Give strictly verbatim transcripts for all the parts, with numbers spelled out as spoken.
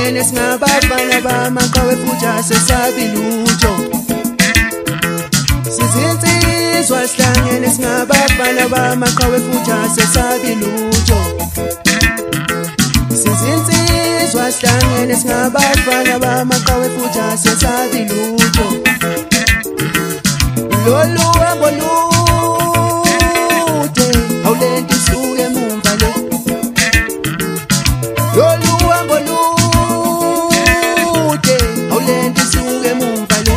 sihlangene singabafana bamaqhawe futhi asesabi lutho. Sizinsizwa sihlangene singabafana bamaqhawe futhi asesabi lutho. Sizinsizwa sihlangene singabafana bamaqhawe futhi asesabi lutho. Lolu hambo lude awulento isuke mumva le. Lolu hambo lude awulento isuke mumva le.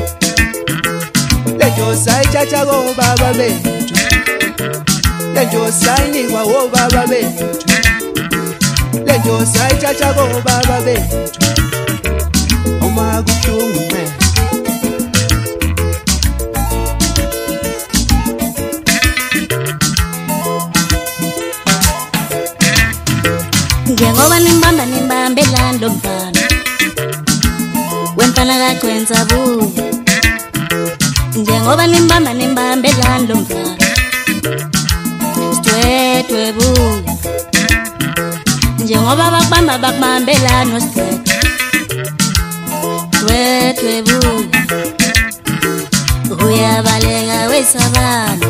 Lento sayithatha kobaba bethu, lento sayinikwa obaba bethu, lento sayithatha kobaba bethu. Uma kubuhlungu man, njengoba nimbamba nimbambe lando mfana wemfana kagcwenza buya. Njengoba nimbamba nimbambe lando mfana sidwedwe buya. Njengoba bakubamba bakubambe lano sidwedwe sidwedwe buya. Uyabaleka wesabana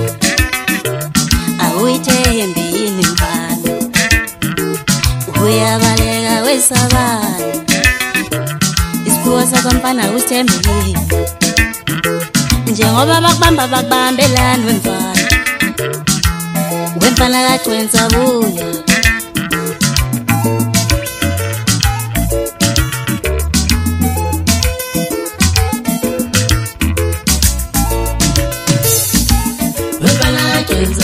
awuyithembi yini mfana. Uyabaleka wesabana isiphuwa sakwamfana usithembile. Njengoba bakubamba bakubambe lana wemfana wemfana kagcwenza buya. Wemfana kagcwenza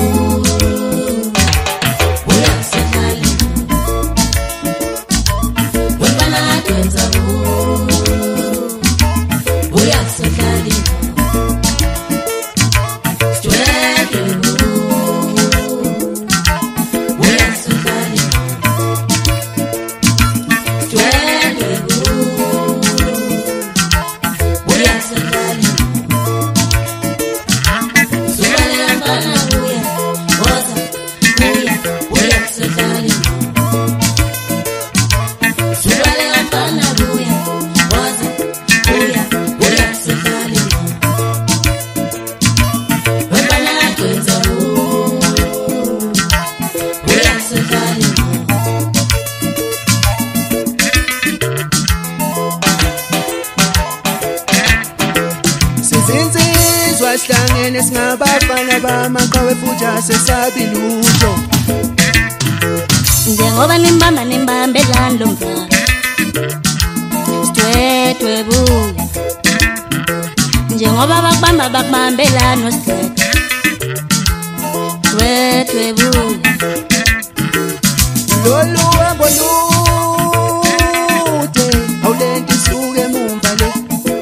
Sizinsizwa sihlangene singabafana bamaqhawe futhi asesabi lutho. Njengoba nimbamba nimbambe lando mfana sidwedwe buya. Njengoba bakubamba bakubambe lano sidwedwe sidwedwe buya. Lolu hambo lude awulento isuke mumva le.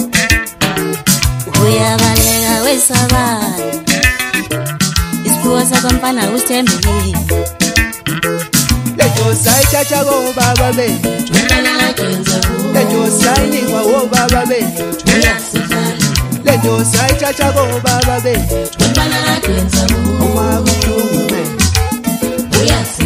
Uyabaleka wesabana isiphuwa sakwamfana usithembile. Lento sayithatha kobaba bethu, lento sayinikwa obaba bethu, lento sayithatha kobaba bethu. Uma kubuhlungu man,